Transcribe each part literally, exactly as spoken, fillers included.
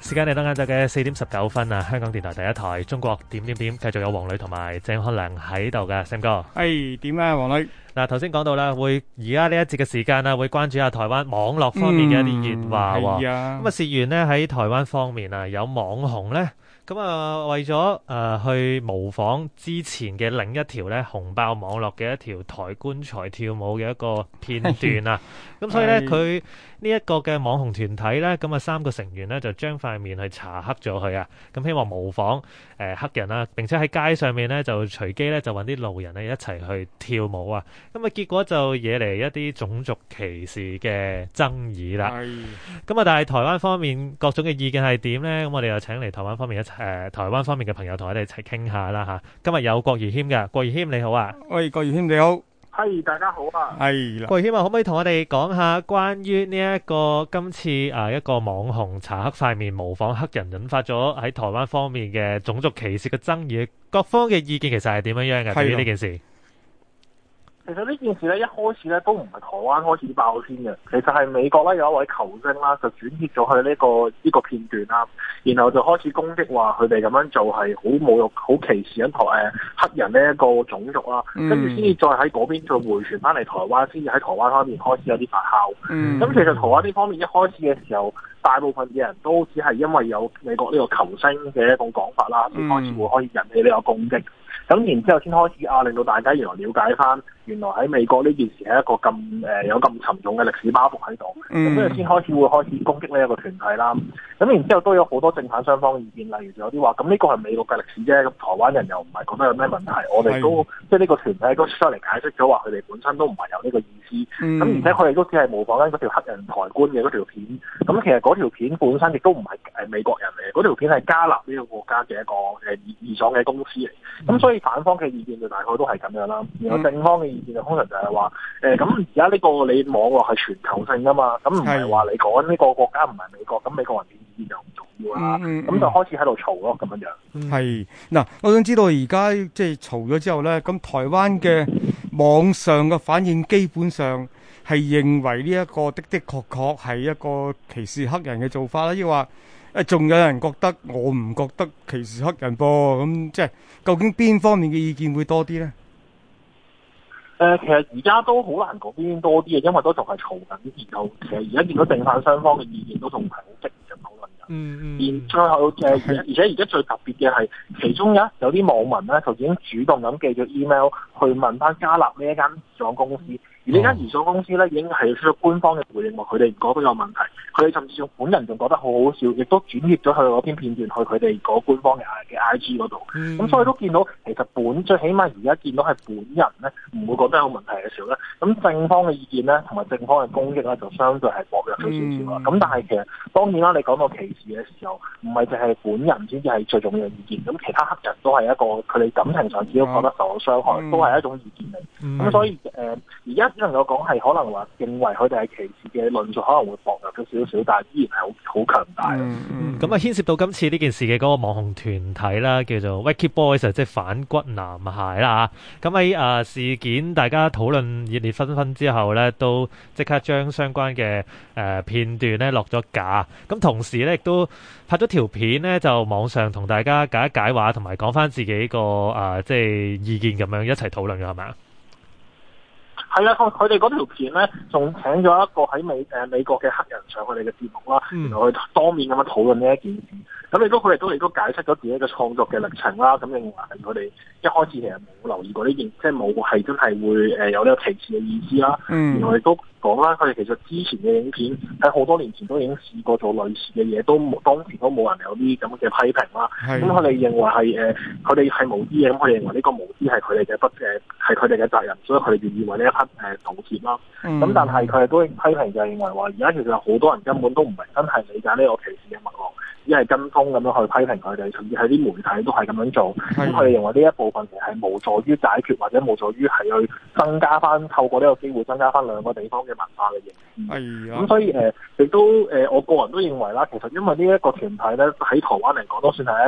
時間嚟到晏晝嘅四點十九分啊！香港電台第一台中國點點點，繼續有黃女同埋鄭漢良喺度嘅 Sam 哥。 係點啊，黃女？ 嗱，頭先講到啦，會而家呢一節嘅時間啊，會關注下台灣網絡方面嘅一啲熱話喎。咁啊、嗯，事緣呢喺台灣方面啊，有網紅呢。咁啊，為咗誒、呃、去模仿之前嘅另一條咧紅爆網絡嘅一條抬棺材跳舞嘅一個片段啊，咁所以咧佢呢一個嘅網紅團體咧，咁啊三個成員咧就將塊面去搽黑咗佢啊，咁希望模仿誒、呃、黑人啦，並且喺街上面咧就隨機咧就揾啲路人咧一齊去跳舞啊，咁啊結果就惹嚟一啲種族歧視嘅爭議啦。咁啊，但係台灣方面各種嘅意見係點咧？咁我哋又請嚟台灣方面一齊。誒、呃，台灣方面嘅朋友同我哋一齊傾下啦吓。今日有郭豫謙嘅，郭豫謙你好啊。 喂，郭豫謙你好。 係，大家好啊。 係啦。 郭豫謙啊，可唔可以同我哋講下關於呢一個今次啊一個網紅搽黑塊面模仿黑人，引發咗喺台灣方面嘅種族歧視嘅爭議，各方嘅意見其實係點樣樣嘅？對於呢件事？ 其實呢件事咧，一開始咧都唔係台灣開始爆先嘅，其實係美國咧有一位球星啦，就轉貼咗佢呢個呢、呢個片段啦，然後就開始攻擊話佢哋咁樣做係好侮辱、好歧視緊台誒黑人呢一個種族啦，跟住先至再喺嗰邊再回傳翻嚟台灣，先至喺台灣方面開始有啲發酵。咁、嗯、其實台灣呢方面一開始嘅時候，大部分嘅人都只係因為有美國呢個球星嘅一種講法啦，先開始會可以引起呢個攻擊。咁然之後先開始啊，令到大家原來了解翻，原來喺美國呢件事係一個咁誒、呃、有咁沉重嘅歷史包袱喺度，咁跟住先開始會開始攻擊呢一個團體啦。咁然之後都有好多正反雙方嘅意見，例如有啲話，咁呢個係美國嘅歷史啫，咁台灣人又唔係覺得有咩問題，我哋都即係呢個團體都出嚟解釋咗話，佢哋本身都唔係有呢個意思。咁、嗯、而且佢哋都只係模仿緊嗰條黑人抬棺嘅嗰條片。咁其實嗰條片本身亦都唔係誒美國人嚟，嗰條片係加納呢個國家嘅一個誒異狀嘅公司嚟。咁、嗯、所以反方嘅意見就大概都係咁樣啦。然後正方嘅意見就通常就係話誒，咁而家呢個你網絡係全球性㗎嘛，咁唔係話你講呢個國家唔係美國，咁美國人嘅意見就唔重要啦。咁、嗯嗯、就開始喺度嘈咯，咁樣樣。係嗱，我想知道而家即係嘈咗之後咧，咁台灣嘅網上嘅反應基本上係認為呢一個的的確確係一個歧視黑人嘅做法啦，抑或誒仲有人覺得我唔覺得歧視黑人噃？咁即係究竟邊方面嘅意見會多啲咧？ 誒、呃，其實而家都好難講邊多啲嘅，因為都仲係嘈緊，然後其實而家見到正反雙方嘅意見都仲係好激烈嘅討論緊。嗯嗯。而最後誒、呃，而且而家最特別嘅係，其中有有啲網民咧，就已經主動咁寄咗 email 去問翻加納呢一間移咗公司。而呢間移咗公司咧，已經係出咗官方嘅回應，話佢哋唔覺得有問題，佢哋甚至用本人仲覺得好好笑，亦都轉貼咗佢嗰篇片段去佢哋嗰官方嘅嘅 I G 嗰度。咁、嗯、所以都見到其實本最起碼而家見到係本人咧，唔會覺得有問題嘅時候咧，咁正方嘅意見咧，同埋正方嘅攻擊咧，就相對係薄弱咗少少啦。咁、嗯、但係其實當然啦，你講到歧視嘅時候，唔係淨係本人先至係最重要嘅意見，咁其他黑人都係一個佢哋感情上只都覺得受到傷害，嗯、都係一種意見嚟。咁、嗯、所以誒，而家只能夠講係可能話認為佢哋係歧視嘅論述可能會薄弱咗少少，但係依然係好好強大。咁、嗯、啊，牽涉到今次呢件事嘅嗰個網紅團體啦，叫做 Wacky Boys， 即係反骨男孩啦嚇。咁喺啊事件大家討論熱烈紛紛之後咧，都即刻將相關嘅誒、呃、片段咧落咗架。咁同時咧亦都拍咗條片咧，就網上同大家解一解話，同埋講翻自己個啊、呃、即係意見咁樣一齊討論嘅係咪啊？ 係啊，佢哋嗰條片咧，仲請咗一個喺美誒、呃、美國嘅黑人上佢哋嘅節目啦，然後去當面咁樣討論呢一件事。咁亦都佢哋都亦都解釋咗自己嘅創作嘅歷程啦。咁認為佢哋一開始其實冇留意過呢件，即係冇係真係會誒有呢個歧視嘅意思啦。嗯，然後亦都講啦，佢哋其實之前嘅影片喺好多年前都已經試過做類似嘅嘢，都冇當時都冇人有啲咁嘅批評啦。咁佢哋認為係誒，佢哋係無知嘅，咁佢哋認為呢個無知係佢哋嘅不誒，係佢哋嘅責任，所以佢哋願意為呢一刻誒道歉啦。咁、嗯、但係佢哋都批評就係認為話，而家其實有好多人根本都唔係真係理解呢個歧視嘅脈絡，只係跟風咁樣去批評佢哋，甚至係啲媒體都係咁樣做。咁佢哋認為呢一部分其實係無助於解決，或者無助於係去增加翻透過呢個機會增加翻兩個地方嘅文化嘅認知。係啊。咁所以誒，亦、呃、都誒、呃，我個人都認為啦，其實因為呢一個團體咧喺台灣嚟講都算係一個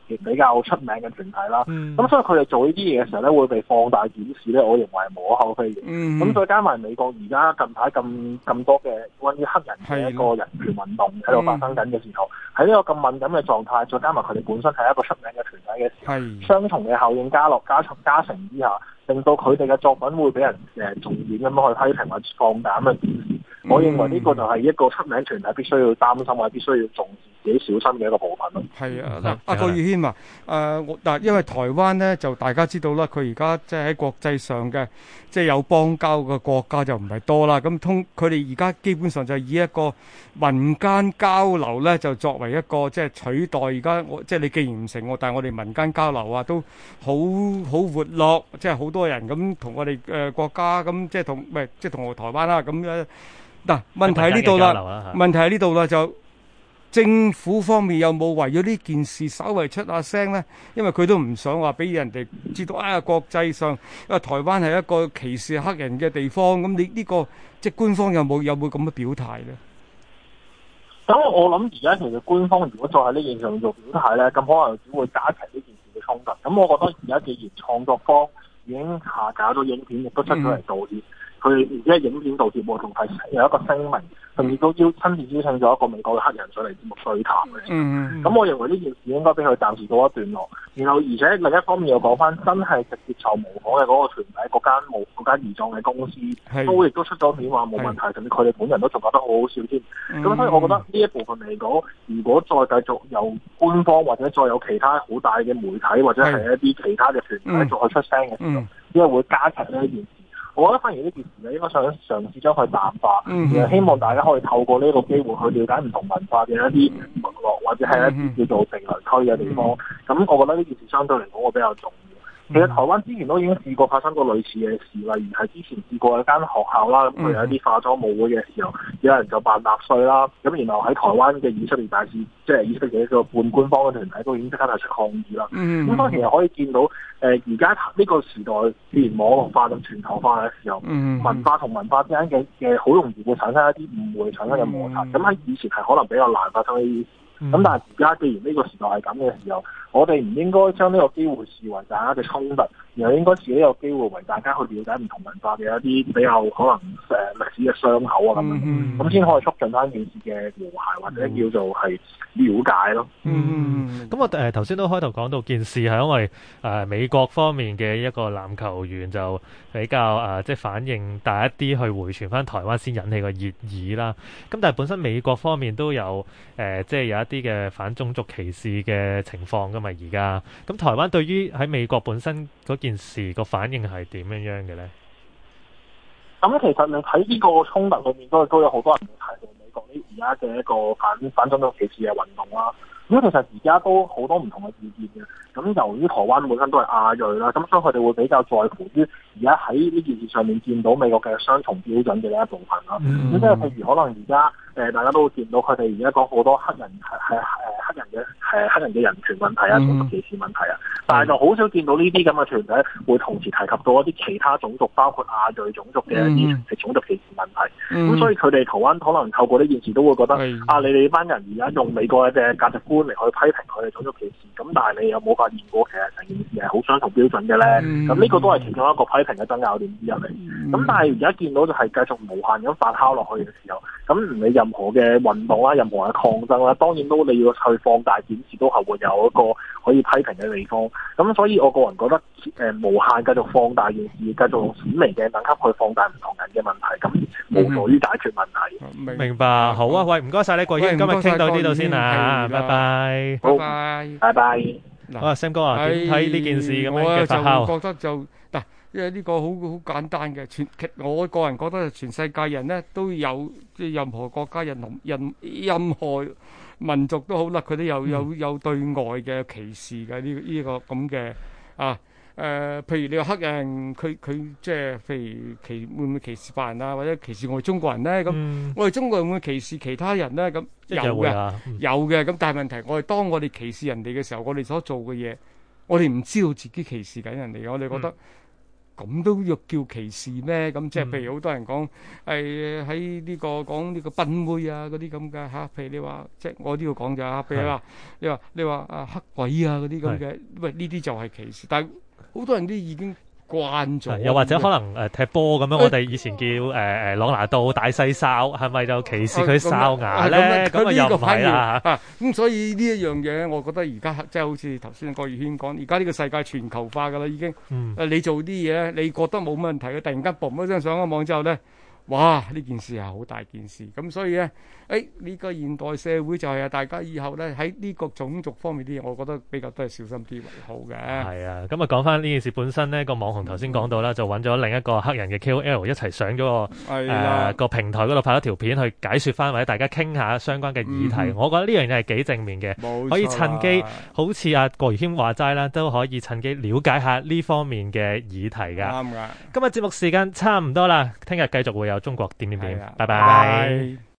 比較出名嘅團體啦。咁、 嗯、 所以佢哋做呢啲嘢嘅時候咧，會被放大檢視咧，我認為係無可厚非嘅。咁、嗯、再加埋美國而家近排咁咁多嘅關於黑人嘅一個人權運動喺度發生緊嘅時候，喺呢、嗯、個咁敏感嘅狀態，再加埋佢哋本身係一個出名嘅團體嘅時候，雙重嘅效應加落加加成之下，令到佢哋嘅作品會俾人誒重點咁樣去批評或者放膽嘅檢視。嗯、我認為呢個就係一個出名團體必須要擔心或者必須要重視自己小心嘅一個部分咯。 係啊，嗱、啊，阿郭宇軒啊，誒，我嗱，因為台灣咧就大家知道啦，佢而家即係喺國際上嘅即係有邦交嘅國家就唔係多啦。咁通佢哋而家基本上就係以一個民間交流咧，就作為一個即係取代而家我即係你既然唔成我，但係我哋民間交流啊都好好活絡，即係好多人咁同我哋誒、呃、國家咁即係同唔係即係同我台灣啦咁樣。嗱，問題喺呢度啦，問題喺呢度啦，就政府方面有冇為咗呢件事稍微出下聲咧？因為佢都唔想話俾人哋知道啊，國際上因為台灣係一個歧視黑人嘅地方，咁你呢個即係官方有冇有冇咁嘅表態咧？ 咁我諗而家其實官方如果再喺呢件事上做表態咧，咁可能只會加劇呢件事嘅衝突。咁我覺得而家既然創作方已經下架咗影片，亦都出咗嚟道歉。佢而家影片道歉喎，仲係有一個聲明，甚至都邀親自邀請咗一個美國嘅黑人上嚟節目對談嘅。嗯，咁我認為呢件事應該俾佢暫時告一段落。然後而且另一方面又講翻，真係直接受模仿嘅嗰個團體，嗰間模嗰間移裝嘅公司，都亦都出咗片話冇問題，甚至佢哋本人都仲覺得好好笑添。咁、嗯、所以我覺得呢一部分嚟講，如果再繼續由官方或者再有其他好大嘅媒體或者係一啲其他嘅團體再去出聲嘅時候，因為會加劇呢一件事。我覺得反而呢件事咧，應該想嘗試將佢淡化，嗯、希望大家可以透過呢個機會去了解唔同文化嘅一啲脈絡，或者係一啲叫做地雷區嘅地方。咁、嗯、我覺得呢件事相對嚟講會比較重要。其實台灣之前都已經試過發生過類似嘅事，例如係之前試過一間學校啦，咁佢有一啲化妝舞會嘅時候，有人就扮納粹啦，咁然後喺台灣嘅以色列大使，即係以色列嘅一個半官方嘅團體，都已經即刻係出抗議啦。咁當然又可以見到，誒而家呢個時代，既然網絡化同全球化嘅時候，嗯、文化同文化之間嘅嘅好容易會產生一啲誤會，產生嘅摩擦。咁喺、嗯、以前係可能比較難發生呢啲事。咁、嗯、但係而家既然呢個時代係咁嘅時候，我哋唔應該將呢個機會視為大家嘅衝突，而係應該自己有機會為大家去了解唔同文化嘅一啲比較可能誒歷史嘅傷口啊咁樣，咁先、嗯、可以促進翻件事嘅和諧或者叫做係了解咯。嗯， 咁我誒頭先都開頭講到件事係因為誒、呃、美國方面嘅一個籃球員就比較誒、呃、即係反應大一啲去回傳翻台灣先引起個熱議啦。咁但係本身美國方面都有誒、呃、即係有一啲嘅反種族歧視嘅情況噶嘛，而家咁台灣對於喺美國本身嗰件事個反應係點樣樣嘅咧？ 咁其實你睇呢個衝突裏面都都有好多人會提到美國呢而家嘅一個反反種族歧視嘅運動啦。咁其實而家都好多唔同嘅意見嘅。咁由於台灣本身都係亞裔啦，咁所以佢哋會比較在乎於而家喺呢件事上面見到美國嘅雙重標準嘅一部分啦。咁即係譬如可能而家誒大家都會見到佢哋而家講好多黑人係係誒黑人嘅誒黑人嘅人權問題啊、種族歧視問題啊，但係就好少見到呢啲咁嘅團體會同時提及到一啲其他種族，包括亞裔種族嘅一啲係種族歧視問題。咁、嗯、所以佢哋台灣可能透過呢件事都會覺得啊，你哋班人而家用美國嘅價值觀嚟去批評佢哋種族歧視，咁但係你有冇發現過其實成件事係好雙重標準嘅咧？咁呢、嗯、個都係其中一個批評嘅爭拗點之一嚟。咁、嗯、但係而家見到就係繼續無限咁發酵落去嘅時候，咁唔理任何嘅運動啦、任何嘅抗爭啦，當然都你要去放大檢視，都係會有一個可以批評嘅地方。咁所以我個人覺得，誒、呃、無限繼續放大件事，繼續用顯微嘅等級去放大唔同人嘅問題，咁無助於解決問題。 嗯、明，明白，好啊，喂，唔該晒你，郭宇軒，今日傾到呢度先啊，拜拜， 拜拜，拜拜。 好啊，Sam 哥啊，點睇呢件事咁樣嘅發酵？ 我就覺得就嗱，因為呢個好好簡單嘅，全我個人覺得全世界人咧都有，即係任何國家人同任任何民族都好啦，佢都有有有對外嘅歧視嘅呢呢個咁嘅啊。誒、呃，譬如你話黑人，佢佢即係譬如歧會唔會歧視白人啊，或者歧視我哋中國人咧？咁、嗯、我哋中國人會唔會歧視其他人咧？咁有嘅，嗯、有嘅。咁但係問題，我哋當我哋歧視人哋嘅時候，我哋所做嘅嘢，我哋唔知道自己歧視緊人哋，我哋覺得咁都要叫歧視咩？咁即係譬如好多人講係喺呢個講呢個賓妹啊嗰啲咁嘅嚇，譬如你話即係我都要講咋，譬如話你話你話啊黑鬼啊嗰啲咁嘅，喂呢啲就係歧視，但係好多人都已經慣咗， 又或者可能誒踢波咁樣，我哋以前叫誒誒朗拿度大細哨，係咪就歧視佢哨牙咧？咁啊又唔係啦嚇。 咁所以呢一樣嘢，我覺得而家即係好似頭先郭宇軒講，而家呢個世界全球化㗎啦，已經。嗯。誒，你做啲嘢，你覺得冇問題嘅，突然間嘣一聲上咗網之後咧，哇！呢件事係好大件事，咁所以咧，誒呢個現代社會就係啊，大家以後咧喺呢個種族方面啲嘢，我覺得比較都係小心啲為好嘅。 係啊，咁啊講翻呢件事本身咧，個網紅頭先講到啦，就揾咗另一個黑人嘅 K O L 一齊上咗個誒個平台嗰度拍咗條片去解説翻，或者大家傾下相關嘅議題。我覺得呢樣嘢係幾正面嘅，可以趁機好似阿郭如謙話齋啦，都可以趁機了解下呢方面嘅議題㗎。啱㗎。今日節目時間差唔多啦，聽日繼續會有中國點點點，拜拜。